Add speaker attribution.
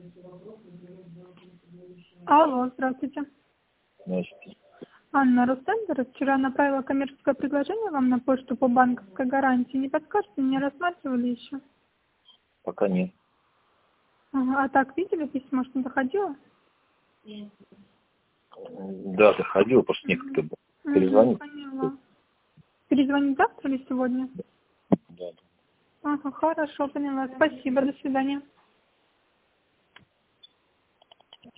Speaker 1: Алло, здравствуйте.
Speaker 2: Здравствуйте.
Speaker 1: Анна Рустендер. Вчера направила коммерческое предложение вам на почту по банковской гарантии. Не подскажете, не рассматривали еще?
Speaker 2: Пока нет.
Speaker 1: Ага. А так, видели письмо, что доходило?
Speaker 2: Да, доходил, просто некогда было. Перезвонить.
Speaker 1: Поняла. Перезвонить завтра или сегодня?
Speaker 2: Да.
Speaker 1: Ага, хорошо, поняла. Спасибо, до свидания.